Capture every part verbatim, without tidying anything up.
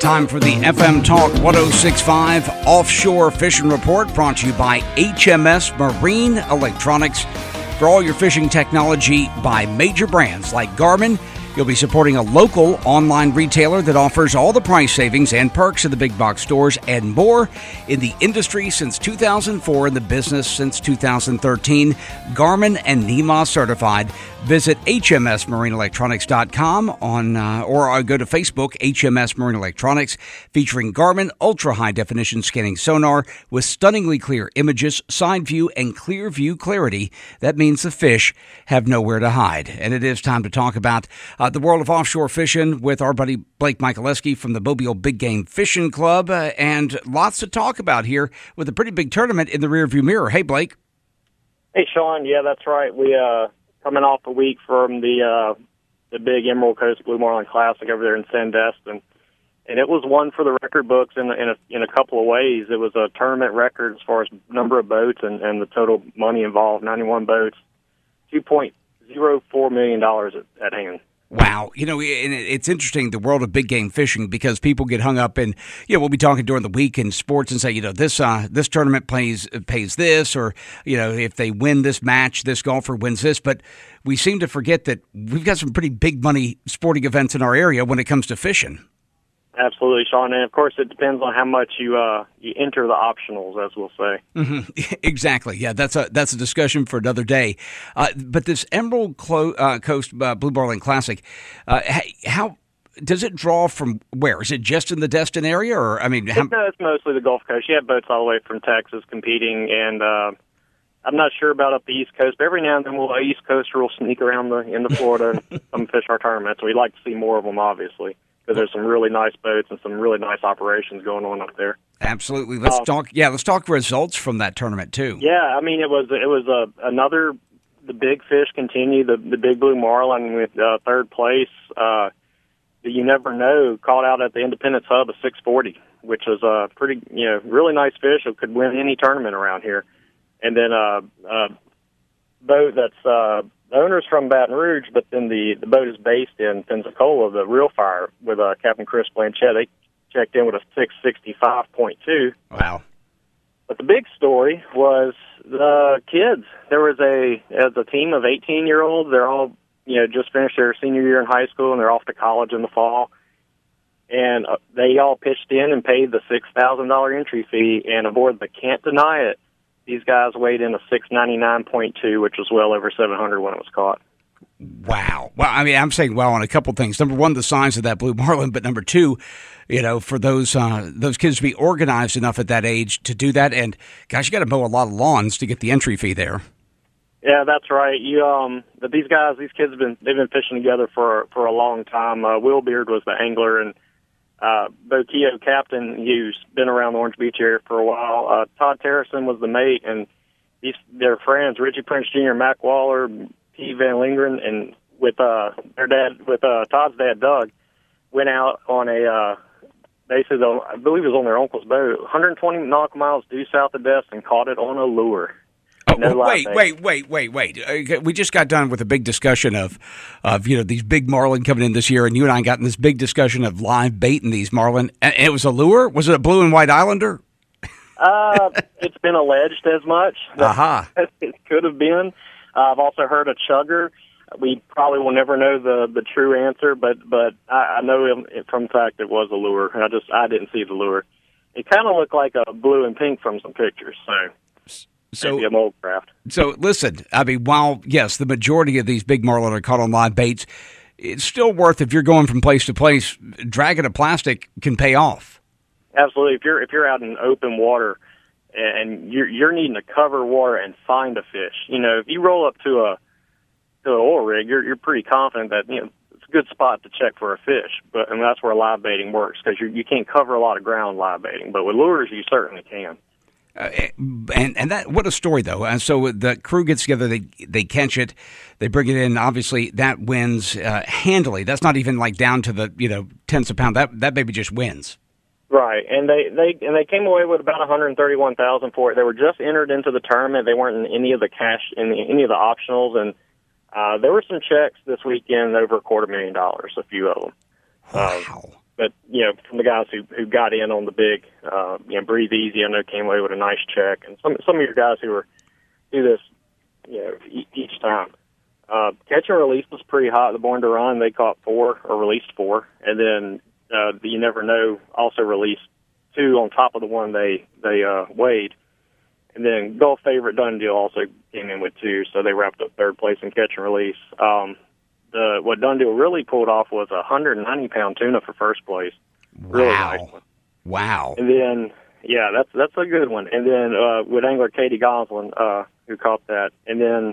Time for the F M Talk one oh six point five Offshore Fishing Report, brought to you by H M S Marine Electronics. For all your fishing technology by major brands like Garmin, you'll be supporting a local online retailer that offers all the price savings and perks of the big box stores and more. In the industry since two thousand four, in the business since two thousand thirteen, Garmin and N E M A certified. Visit H M S marine electronics dot com on, uh, or go to Facebook, H M S Marine Electronics, featuring Garmin ultra-high-definition scanning sonar with stunningly clear images, side view, and clear view clarity. That means the fish have nowhere to hide. And it is time to talk about uh, the world of offshore fishing with our buddy Blake Michaleski from the Mobile Big Game Fishing Club, uh, and lots to talk about here with a pretty big tournament in the rearview mirror. Hey, Blake. Hey, Sean. Yeah, that's right. We, uh, coming off a week from the uh, the big Emerald Coast Blue Marlin Classic over there in Sandestin, and, and it was one for the record books in, in, a, in a couple of ways. It was a tournament record as far as number of boats and, and the total money involved, ninety-one boats, two point oh four million dollars at, at hand. Wow. You know, and it's interesting, the world of big game fishing, because people get hung up in, you know, we'll be talking during the week in sports and say, you know, this uh, this tournament plays pays this, or, you know, if they win this match, this golfer wins this. But we seem to forget that we've got some pretty big money sporting events in our area when it comes to fishing. Absolutely, Sean. And, of course, it depends on how much you uh, you enter the optionals, as we'll say. Mm-hmm. Exactly. Yeah, that's a that's a discussion for another day. Uh, but this Emerald Clo- uh, Coast uh, Blue Marlin Classic, uh, how does it draw from where? Is it just in the Destin area? Or, I mean, how... It's, it's mostly the Gulf Coast. You have boats all the way from Texas competing, and uh, I'm not sure about up the East Coast, but every now and then we'll, uh, East Coaster will sneak around the into Florida and come fish our tournaments. We'd like to see more of them, obviously, because there's some really nice boats and some really nice operations going on up there. Absolutely. Let's um, talk. Yeah, let's talk results from that tournament too. Yeah, I mean it was it was a, another the big fish continue the the big blue marlin with uh, third place. Uh, you never know caught out at the Independence Hub of six forty, which was a pretty you know really nice fish. It could win any tournament around here. And then a uh, uh, boat that's. Uh, The owner's from Baton Rouge, but then the, the boat is based in Pensacola, the Real Fire, with uh, Captain Chris Blanchett. They checked in with a six sixty-five point two. Wow. But the big story was the kids. There was a as a team of eighteen-year-olds. They're all, you know, just finished their senior year in high school, and they're off to college in the fall. And uh, they all pitched in and paid the six thousand dollars entry fee, and aboard the Can't Deny It, these guys weighed in a six ninety-nine point two, which was well over seven hundred when it was caught. Wow. Well, I mean, I'm saying wow on a couple things. Number one, the size of that blue marlin, but number two, you know, for those uh, those kids to be organized enough at that age to do that, and gosh, you got to mow a lot of lawns to get the entry fee there. Yeah, that's right. You um, but these guys, these kids have been they've been fishing together for for a long time. Uh, Will Beard was the angler, and Uh, Bo Keogh, captain, who's been around the Orange Beach area for a while. Uh, Todd Terrison was the mate, and these their friends, Richie Prince Junior, Mac Waller, Pete Van Lingren, and with uh, their dad, with uh, Todd's dad, Doug, went out on a uh, basically, I believe it was on their uncle's boat, one hundred twenty nautical miles due south of Destin, and caught it on a lure. No oh, wait, wait, wait, wait, wait. Uh, we just got done with a big discussion of, of, you know, these big marlin coming in this year, and you and I got in this big discussion of live baiting these marlin. And it was a lure? Was it a blue and white islander? uh, it's been alleged as much. Aha. Uh-huh. It could have been. Uh, I've also heard a chugger. We probably will never know the, the true answer, but but I, I know it, from the fact it was a lure. I just I didn't see the lure. It kind of looked like a blue and pink from some pictures, so... So, maybe a mold craft. So, listen, I mean, while, yes, the majority of these big marlin are caught on live baits, it's still worth, if you're going from place to place, dragging a plastic can pay off. Absolutely. If you're if you're out in open water and you're, you're needing to cover water and find a fish, you know, if you roll up to a to an oil rig, you're, you're pretty confident that, you know, it's a good spot to check for a fish. But and that's where live baiting works, because you you can't cover a lot of ground live baiting. But with lures, you certainly can. Uh, and and that what a story though. And so the crew gets together, they they catch it, they bring it in. Obviously, that wins uh, handily. That's not even like down to the you know tenths of a pound. That that baby just wins. Right, and they they and they came away with about one hundred thirty-one thousand for it. They were just entered into the tournament. They weren't in any of the cash in the, any of the optionals, and uh, there were some checks this weekend over a quarter million dollars. A few of them. Wow. Um, but you know, from the guys who who got in on the big, uh, you know, Breathe Easy, I know came away with a nice check, and some some of your guys who are do this, you know, e- each time. Uh, catch and release was pretty hot. The Born to Run, they caught four or released four, and then uh, the You Never Know also released two on top of the one they they uh, weighed. And then Gulf Favorite Done Deal also came in with two, so they wrapped up third place in catch and release. Um, the what Done Deal really pulled off was a one hundred ninety pound tuna for first place. Really Wow. nice one. Wow. And then, yeah, that's that's a good one. And then uh, with angler Katie Goslin, uh, who caught that. And then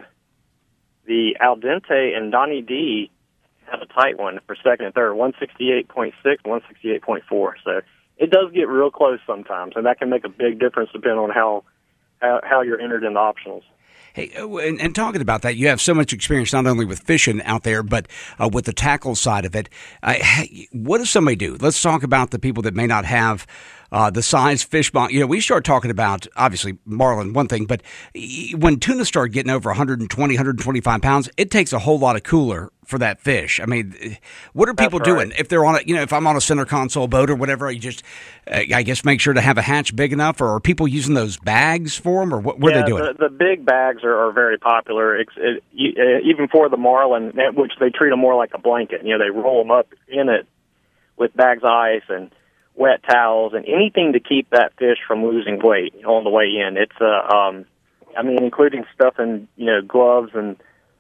the Al Dente and Donnie D had a tight one for second and third, one sixty-eight point six, one sixty-eight point four. So it does get real close sometimes, and that can make a big difference depending on how how, how you're entered in the optionals. Hey, and, and talking about that, you have so much experience not only with fishing out there, but uh, with the tackle side of it. Uh, what does somebody do? Let's talk about the people that may not have uh, the size fish bond. You know, we start talking about, obviously, marlin, one thing, but when tuna start getting over one hundred twenty, one hundred twenty-five pounds, it takes a whole lot of cooler for that fish. I mean, what are people That's right. doing? If they're on a, you know, if I'm on a center console boat or whatever, you just, uh, I guess, make sure to have a hatch big enough, or are people using those bags for them, or what, what yeah, are they doing? The, the big bags are, are very popular, it's, it, uh, even for the marlin, which they treat them more like a blanket. You know, they roll them up in it with bags of ice and wet towels and anything to keep that fish from losing weight on the way in. It's, uh, um, I mean, including stuff in, you know, gloves and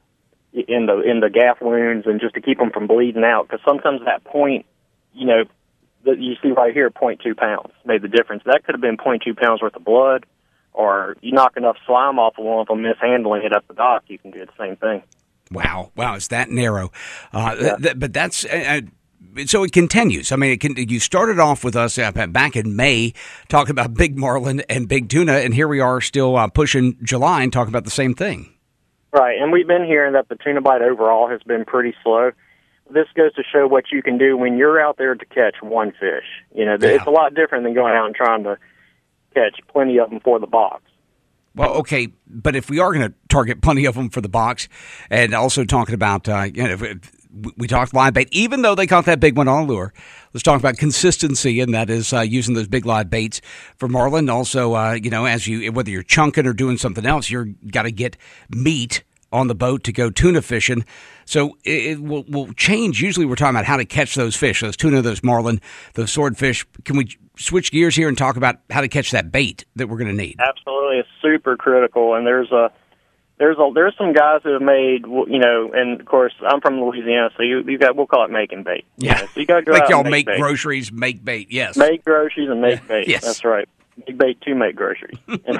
in the in the gaff wounds, and just to keep them from bleeding out, because sometimes that point, you know, that you see right here, zero point two pounds made the difference. That could have been zero point two pounds worth of blood, or you knock enough slime off of one of them mishandling it at the dock, you can do the same thing. Wow, wow, it's that narrow. Uh, Yeah. th- but that's uh, so it continues. I mean, it can, you started off with us uh, back in May talking about big marlin and big tuna, and here we are still uh, pushing July and talking about the same thing. Right, and we've been hearing that the tuna bite overall has been pretty slow. This goes to show what you can do when you're out there to catch one fish. You know, Yeah. it's a lot different than going out and trying to catch plenty of them for the box. Well, okay, but if we are going to target plenty of them for the box, and also talking about, uh, you know, if, if we talked live bait, even though they caught that big one on a lure, let's talk about consistency, and that is uh, using those big live baits for marlin. Also, uh, you know, as you whether you're chunking or doing something else, you're got to get meat on the boat to go tuna fishing. So it, it will, will change. Usually we're talking about how to catch those fish, those tuna, those marlin, those swordfish. Can we switch gears here and talk about how to catch that bait that we're going to need? Absolutely, it's super critical, and there's a there's a there's some guys who have made, you know, and of course I'm from Louisiana, so you you got we'll call it making bait. You Yeah, know? So you got to go like out y'all and make, make bait. groceries, make bait. Yes, Make groceries and make bait. Yes. That's right. Make bait to make groceries. And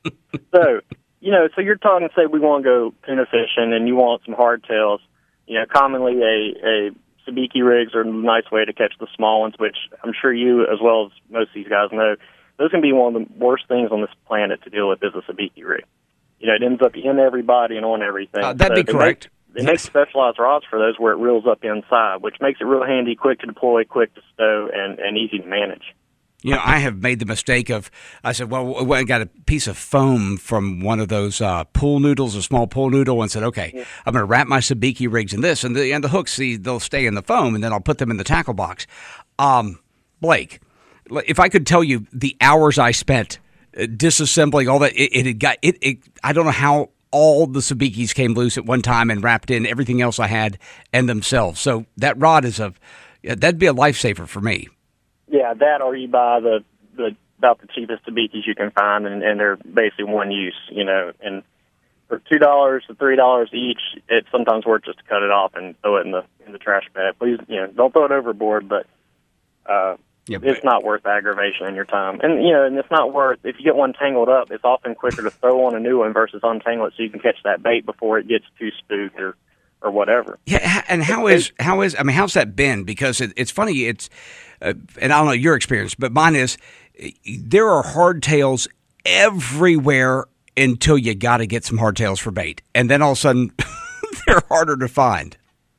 so, you know, so you're talking, say we want to go tuna fishing and you want some hardtails. You know, commonly a, a sabiki rigs are a nice way to catch the small ones, which I'm sure you, as well as most of these guys, know. Those can be one of the worst things on this planet to deal with is a sabiki rig. You know, it ends up in everybody and on everything. Uh, that'd So be they correct. Make, they make specialized rods for those where it reels up inside, which makes it real handy, quick to deploy, quick to stow, and, and easy to manage. You know, I have made the mistake of, I said, well, I got a piece of foam from one of those uh, pool noodles, a small pool noodle, and said, okay, yeah. I'm going to wrap my sabiki rigs in this, and the, and the hooks, see, they'll stay in the foam, and then I'll put them in the tackle box. Um, Blake, if I could tell you the hours I spent disassembling all that, it, it had got, it, it, I don't know how all the sabikis came loose at one time and wrapped in everything else I had and themselves. So that rod is a, that'd be a lifesaver for me. Yeah, that or you buy the, the about the cheapest sabikis you can find, and, and they're basically one use, you know. And for two dollars to three dollars each, it's sometimes worth just to cut it off and throw it in the in the trash bag. Please, you know, don't throw it overboard, but uh, yeah, but it's not worth aggravation in your time. And you know, and it's not worth if you get one tangled up. It's often quicker to throw on a new one versus untangle it so you can catch that bait before it gets too spooked or. or whatever. Yeah, and how is how is I mean, how's that been? Because it, it's funny. It's uh, and I don't know your experience, but mine is there are hardtails everywhere until you got to get some hardtails for bait, and then all of a sudden they're harder to find.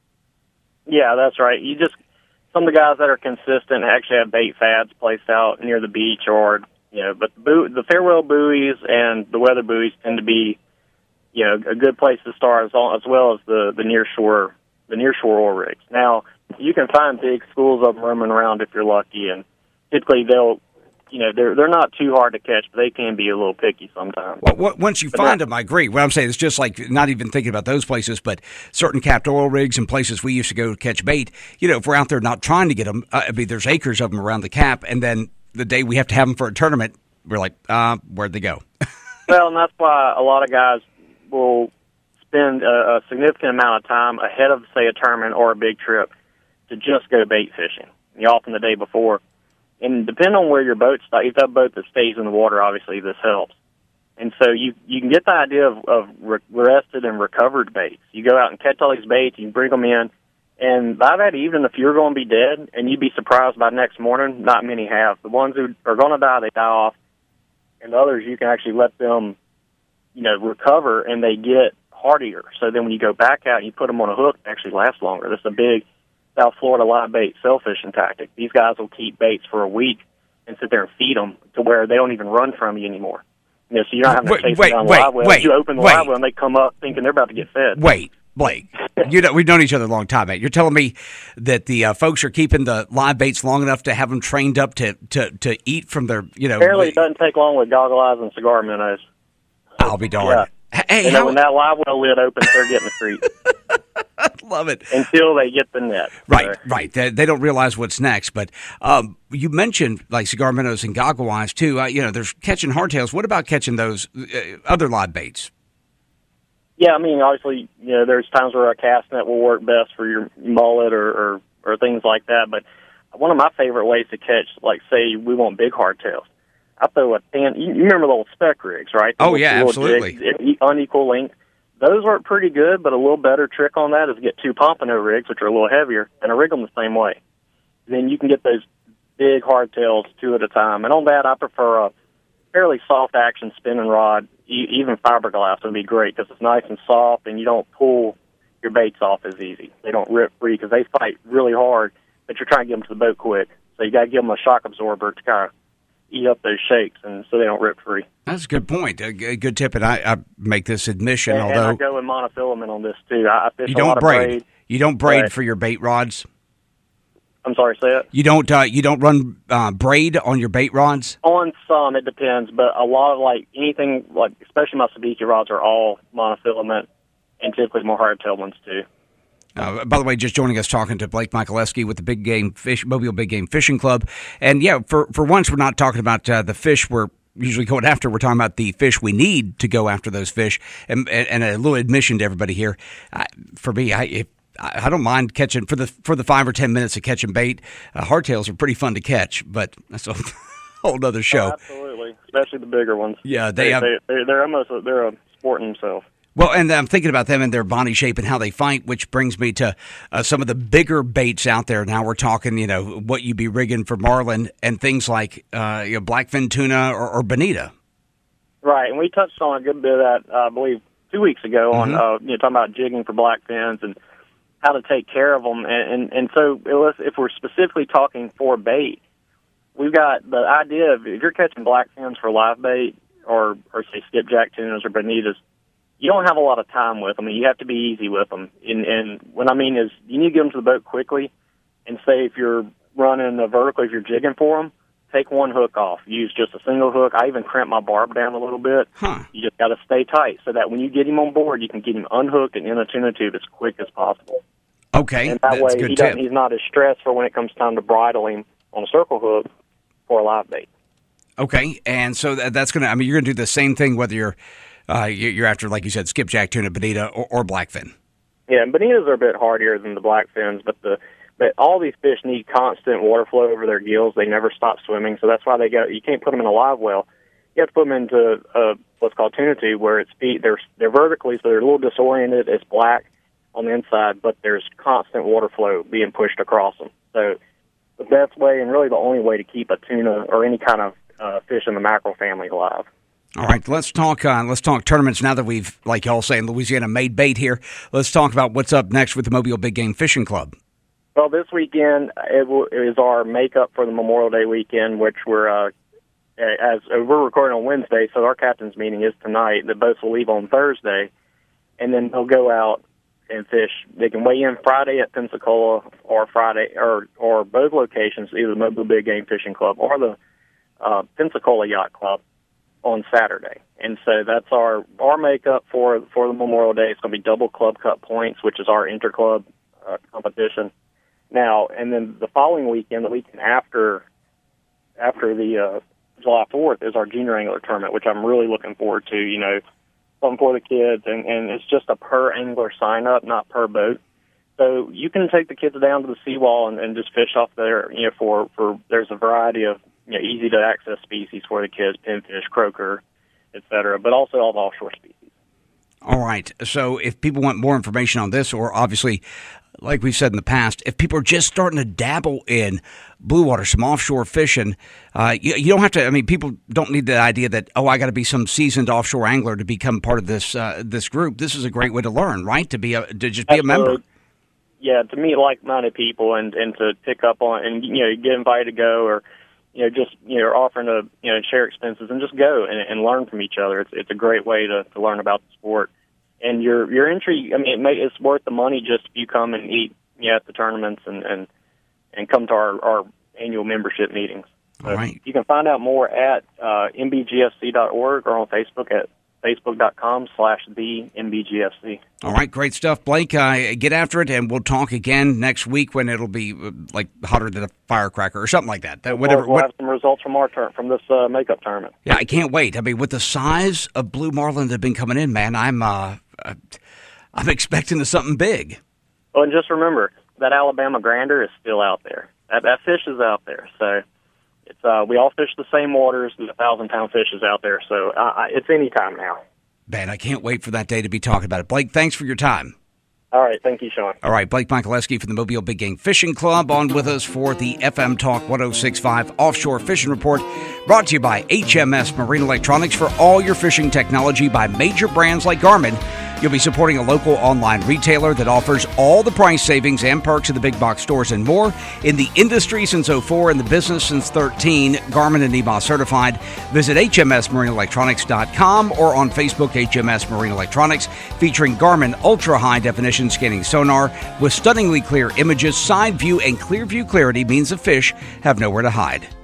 Yeah, that's right. You just some of the guys that are consistent actually have bait fads placed out near the beach, or you know, but the, the farewell buoys and the weather buoys tend to be. You know, a good place to start as, as well as the, the near shore the near shore oil rigs. Now, you can find big schools of them roaming around if you're lucky, and typically they'll, you know, they're they're not too hard to catch, but they can be a little picky sometimes. Well, what, once you but find that, them, I agree. What I'm saying is just like not even thinking about those places, but certain capped oil rigs and places we used to go to catch bait. You know, if we're out there not trying to get them, uh, I mean, there's acres of them around the cap, and then the day we have to have them for a tournament, we're like, uh, where'd they go? Well, and that's why a lot of guys will spend a, a significant amount of time ahead of, say, a tournament or a big trip to just go bait fishing, you know, often the day before. And depending on where your boat's, if you have a boat that stays in the water, obviously this helps. And so you you can get the idea of, of re- rested and recovered baits. You go out and catch all these baits, you bring them in, and by that evening, if you're going to be dead, and you'd be surprised by next morning, not many have. The ones who are going to die, they die off, and the others, you can actually let them, you know, recover, and they get hardier. So then when you go back out and you put them on a hook, they actually last longer. This is a big South Florida live bait sail fishing tactic. These guys will keep baits for a week and sit there and feed them to where they don't even run from you anymore. You know, so you're not having to chase wait, them down wait, live well. wait, You open the wait. live well and they come up thinking they're about to get fed. Wait, Blake, you know, we've known each other a long time, mate. You're telling me that the uh, folks are keeping the live baits long enough to have them trained up to, to, to eat from their, you know. Apparently it doesn't take long with goggle eyes and cigar minnows. I'll be darned. Yeah. Hey, and how... when that live well lid opens, they're getting a treat. I love it. Until they get the net. Right, so. right. They, they don't realize what's next. But um, you mentioned like cigar minnows and goggle eyes too. Uh, you know, there's catching hardtails. What about catching those uh, other live baits? Yeah, I mean, obviously, you know, there's times where a cast net will work best for your mullet or, or, or things like that. But one of my favorite ways to catch, like, say, we want big hardtails. I throw a thin, you, you remember the old spec rigs, right? The oh, little, yeah, little absolutely. Jigs, unequal length. Those work pretty good, but a little better trick on that is get two pompano rigs, which are a little heavier, and I rig them the same way. Then you can get those big hardtails two at a time. And on that, I prefer a fairly soft action spinning rod. E- even fiberglass would be great because it's nice and soft, and you don't pull your baits off as easy. They don't rip free because they fight really hard, but you're trying to get them to the boat quick. So you got to give them a shock absorber to kind of eat up those shakes, and so they don't rip free. That's a good point. A good tip, and I, I make this admission. And, although and I go with monofilament on this too. I, I fish you a don't lot braid. of braid. You don't braid Right. for your bait rods. I'm sorry, say it. You don't. Uh, you don't run uh, braid on your bait rods. On some, it depends, but a lot of like anything, like especially my sabiki rods, are all monofilament, and typically more hardtail ones too. Uh, by the way, just joining us talking to Blake Michaleski with the Big Game Fish Mobile Big Game Fishing Club, and yeah, for for once we're not talking about uh, the fish we're usually going after. We're talking about the fish we need to go after those fish. And, and, and a little admission to everybody here, uh, for me, I. If, I don't mind catching for the for the five or ten minutes of catching bait. Uh, hardtails are pretty fun to catch, but that's a whole other show. Oh, absolutely, especially the bigger ones. Yeah, they, they, have. They, they're, they're almost a, they're a sport in themselves. Well, and I'm thinking about them and their body shape and how they fight, which brings me to uh, some of the bigger baits out there. Now we're talking, you know, what you'd be rigging for marlin and things like uh, you know, blackfin tuna or, or bonita. Right, and we touched on a good bit of that, uh, I believe, two weeks ago Mm-hmm. on uh, you know talking about jigging for blackfins and how to take care of them. And, and, and so if we're specifically talking for bait, we've got the idea of if you're catching blackfins for live bait or, or say, skipjack tunas or bonitas, you don't have a lot of time with them, and you have to be easy with them. And, and what I mean is you need to get them to the boat quickly, and say if you're running a vertical, if you're jigging for them, take one hook off. Use just a single hook. I even crimp my barb down a little bit. Huh. You just got to stay tight so that when you get him on board, you can get him unhooked and in a tuna tube as quick as possible. Okay, and that that's way a good he tip. doesn't, he's not as stressed for when it comes time to bridle him on a circle hook for a live bait. Okay, and so that, that's going to, I mean, you're going to do the same thing whether you're uh, you're after, like you said, skipjack, tuna, bonita, or, or blackfin. Yeah, and bonitas are a bit hardier than the blackfins, but the but all these fish need constant water flow over their gills. They never stop swimming, so that's why they go. You can't put them in a live well. You have to put them into a, what's called tuna tube, where it's feet. They're they're vertically, so they're a little disoriented. It's black on the inside, but there's constant water flow being pushed across them. So the best way, and really the only way, to keep a tuna or any kind of uh, fish in the mackerel family alive. All right, let's talk. Uh, let's talk tournaments now that we've, like y'all say in Louisiana, made bait here. Let's talk about what's up next with the Mobile Big Game Fishing Club. Well, this weekend it will, is our makeup for the Memorial Day weekend, which we're uh, as uh, we're recording on Wednesday, so our captain's meeting is tonight. The boats will leave on Thursday, and then they'll go out and fish. They can weigh in Friday at Pensacola or Friday or or both locations, either the Mobile Big Game Fishing Club or the uh, Pensacola Yacht Club on Saturday. And so that's our our makeup for for the Memorial Day. It's going to be double club cut points, which is our interclub uh, competition. Now, and then the following weekend, the weekend after after the uh, July fourth, is our junior angler tournament, which I'm really looking forward to. You know, something for the kids, and, and it's just a per angler sign up, not per boat. So you can take the kids down to the seawall and, and just fish off there. You know, for for there's a variety of you know, easy to access species for the kids: pinfish, croaker, et cetera, but also all the offshore species. All right. So if people want more information on this, or obviously, like we've said in the past, if people are just starting to dabble in blue water, some offshore fishing, uh, you, you don't have to, I mean, people don't need the idea that, oh, I got to be some seasoned offshore angler to become part of this uh, this group. This is a great way to learn, right? To be a, to just be Absolutely. a member. Yeah, to meet like-minded people and, and to pick up on, and, you know, get invited to go, or, you know, just, you know, offering to, you know, share expenses and just go and, and learn from each other. It's it's a great way to, to learn about the sport. And your your entry, I mean, it may, it's worth the money just if you come and eat, you know, at the tournaments and, and, and come to our, our annual membership meetings. So All right. You can find out more at uh, m b g f c dot org or on Facebook at facebook.com slash the mbgfc. All right, great stuff, Blake. Uh, get after it, and we'll talk again next week when it'll be uh, like hotter than a firecracker or something like that. that whatever. We'll, we'll what, have some results from our turn from this uh, makeup tournament. Yeah, I can't wait. I mean, with the size of blue marlin that have been coming in, man, I'm uh, I'm expecting something big. Well, and just remember that Alabama Grander is still out there. That, that fish is out there. So it's uh, we all fish the same waters. The thousand pound fish is out there. So uh, it's any time now. Man, I can't wait for that day to be talking about it. Blake, thanks for your time. All right. Thank you, Sean. All right. Blake Michaleski from the Mobile Big Game Fishing Club on with us for the F M Talk one oh six point five Offshore Fishing Report, brought to you by H M S Marine Electronics for all your fishing technology by major brands like Garmin. You'll be supporting a local online retailer that offers all the price savings and perks of the big box stores and more. In the industry since oh four, in the business since thirteen, Garmin and E M A certified. Visit H M S marine electronics dot com or on Facebook, H M S Marine Electronics, featuring Garmin Ultra High Definition Scanning Sonar with stunningly clear images. Side view and clear view clarity means the fish have nowhere to hide.